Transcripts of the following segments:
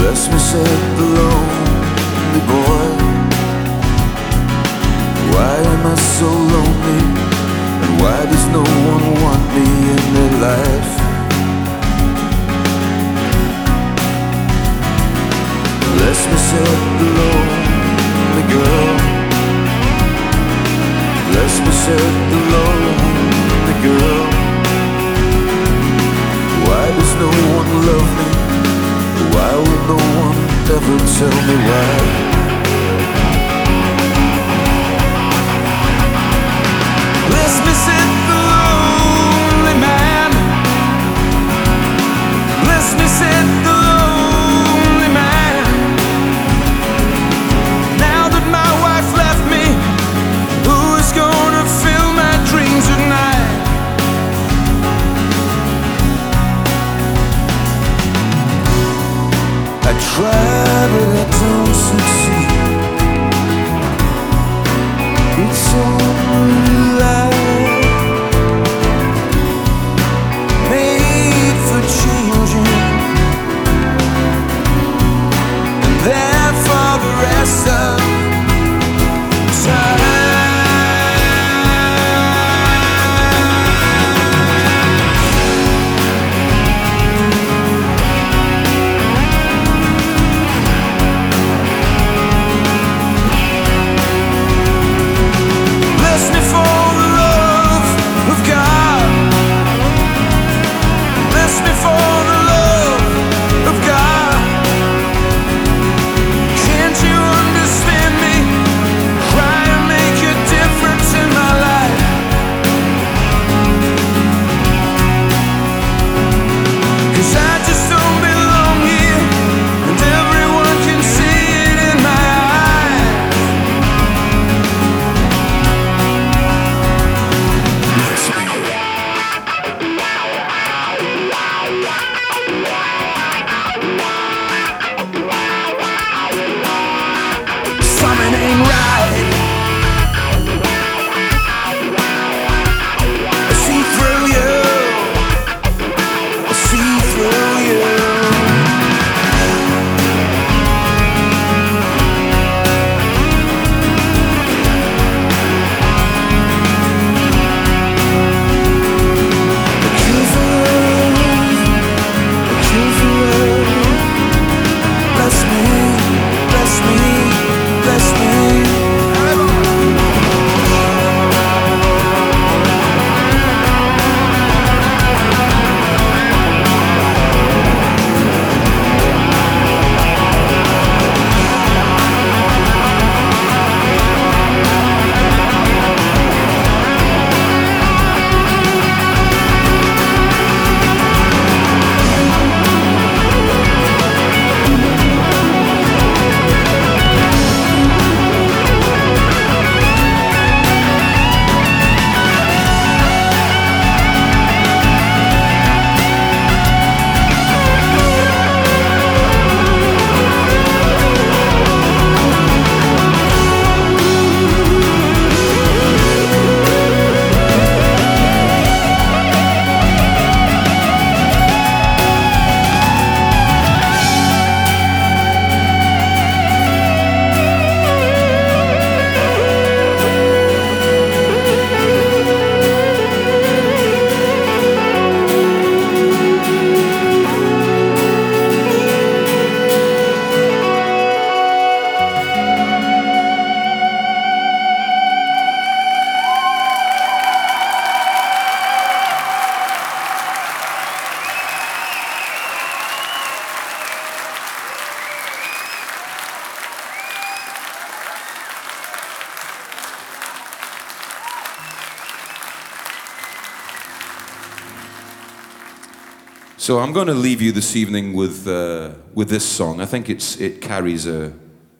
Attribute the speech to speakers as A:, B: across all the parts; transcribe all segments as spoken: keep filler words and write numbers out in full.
A: Bless me, said the lonely boy. Why am I so lonely? And why does no one want me in their life? Bless me, said the lonely girl. Bless me, said the lonely girl. Why does no one love me? Why will no one ever tell me why? Bless me, said the lonely man. Bless me, said the lonely man. Now that my wife left me, who is gonna fill my dreams at night? I try but I don't succeed. It's only life made for changing, and there for the rest of time.
B: So I'm going to leave you this evening with uh, with this song. I think it's it carries a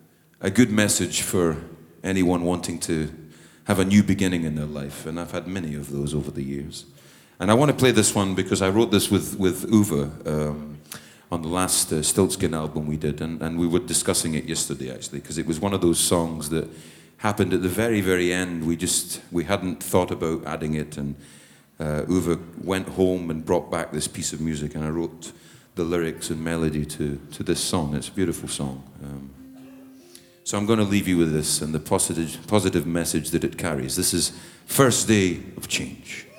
B: a good message for anyone wanting to have a new beginning in their life, and I've had many of those over the years. And I want to play this one because I wrote this with with Uwe um, on the last uh, Stiltskin album we did, and, and we were discussing it yesterday actually, because it was one of those songs that happened at the very very end. We just we hadn't thought about adding it, and Uh, Uwe went home and brought back this piece of music, and I wrote the lyrics and melody to, to this song. It's a beautiful song. Um, so I'm going to leave you with this and the positive, positive message that it carries. This is First Day of Change.